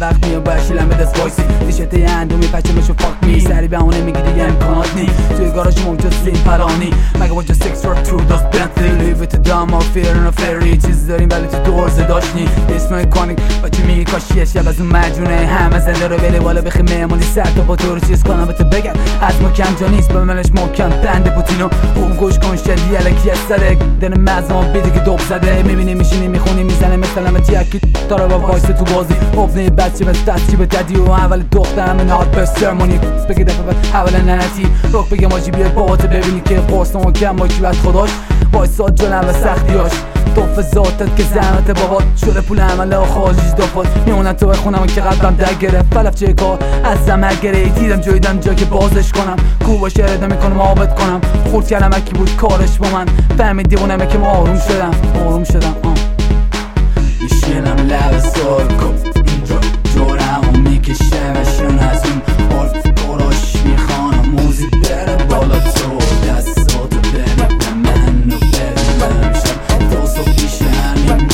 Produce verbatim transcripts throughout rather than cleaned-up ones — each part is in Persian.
وقت میام باید شیلم به دست وایسی دیشت اندومی پچه میشو فاک می سری بهونه میگیری یه امکانات نی توی گاراژ ممکن سیم پرانی مگه با جا سکس ورک تو داست بنتلی لیویت دام و فیرن و فری چیز داریم ولی تو دورزه داشتنی اسم ایکونیک بچه میگی کاش یه شب از اون مجونه همه زنده رو بلی بالا بخی مهمونی سر تا با تو رو چیز کنم بهت بگم از ما کم جا نیست به منش محکم بنده پوتینو اون گوش کن شدی الکی از سره دن مزمان بیدی که دوب زده میبینی میشینی میخونی میزنه مثل همه تیکی داره با وایسه تو بازی حبنه بچه بس دستی به ددی و اول دخترم نهاد به سرمونی بگی دفعه بعد اولا ننتی روک بگم آجی بیاد بابات ببینی که قرص و کم با کی بعد خداش وایسا جلم و سختیاش توف ذاتت که زحمت بابات شده پول عمله و خارجیز دافات میمونن تو بخونم که قلبم در گرفت فلف چه کار از زمر گره دیدم جایدم جا که بازش کنم کوبا شرده میکنم آبت کنم خورد کردم اکی بود کارش با من فهمید دیوونمه که ما آروم شدم آروم شدم آه میشینم لب سال کن اینجا جورم و میکشمشون از اون حرف کراش میخوانم موزی بره بالا تو دستاتو بره به من و بره بمشم تا صبح پیشنیم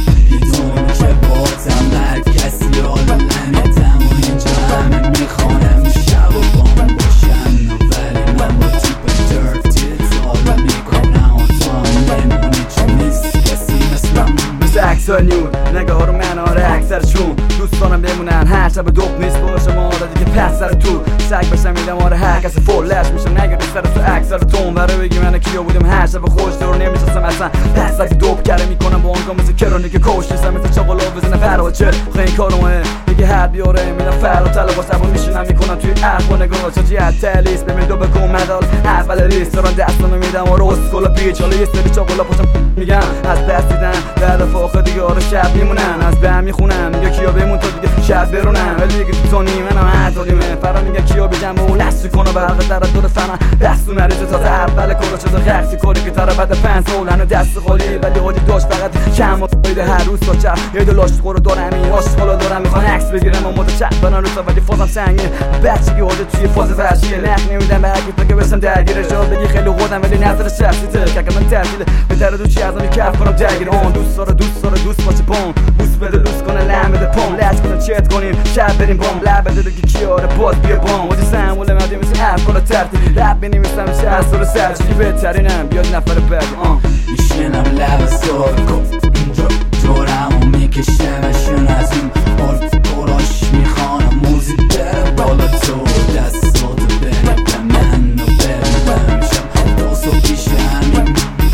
بیدونی که باتم هر کسی حالا نمیدم و اینجا همه میخوانم شب و بام باشن و ولی من با تیپ درتیت حالا میکنم و تو هم نمونی چون نیست کسی مثلم مثل اکسال نیون نگاه ها رو مناره اکثرشون دوست دارم بمونن هر شب دوب نیست باشه ما را دیگه پس سر تو سگ بشم میدم آره هر کسی فولش میشه نگه سر تو اکثر تو اونوره بگی من کیا بودم هر شب خوش دور نمیشستم اصلا پس اگه دوب کرده میکنم با اونگاه مثل کرانی که کوش نیستم مثل چاقالا بزنه فرها چه خیلی این کارمه میگه هر بیاره میدم فرها تلا با سبا میشونم میکنم توی عرق و نگاه چاچی تلیس ببین دو بکن مدال اول ریست دارن دستانو میدم و روز کلا پیچ حالا یه سری چاقالا پاشم میگم از دست دیدن در دفعه آخه دیگه آره شب میمونن از به هم میخونم میگه کیا بمون تا دیگه شب برونم ولی دیگه تو تونی منم عطالیمه فرا میگه کیا بجم و اون لستی کنه برقه در دور فنم دستو نریزه تا اول کلا شده خرسی کاری که تره بعد پنج سولن و دست خالی ولی حاجی داشت فقط کم و بایده هر روز تا چپ یه دو لاش خورو دارم این هاش خالا دارم میخوان عکس بگیرم و متچپ برن رو تا ولی فازم سنگین بچگی حاجی توی فاز وحشیه نخ نمیدم به هرکی تا که بسم درگیره جا بگی خیلی خودم ولی نظر شخصیته که من تحصیل بهتره دو چی از من کف کنم درگیر اون دوست داره دوست داره دوست باشه پون بوس بده لوس کنه لم بده پون لچ کنه چت کنیم شب بریم بام لب بده دیگه کیاره باز بیا بام واسه سمول مدی مثل افکار ترتیب رپ بنویسم میشه از سر سر چی بهترینم بیاد نفر بعد آ میشینم لب سال کن اینجا جورم و میکشمشون از اون حرف کراش میخوانم موزی بره بالا تو دستاتو بره به من و بره بمشم تا صبح پیشنیم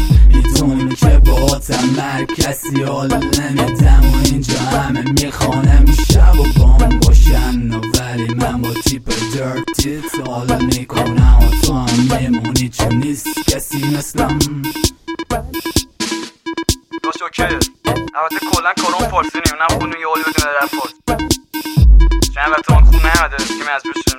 میدونی که باتم هر کسی حالا نمیدم و اینجا همه میخوانم شب و بام باشن و ولی من با تیپ درتیت حالا میکنم و تو هم میمونی چون نیست کسی مثلم داشت اوکی البته کلن کارون فارسی نیم نم خونو یه حالی بدونه در فارس چند وقت اون خون نمده که من از بشه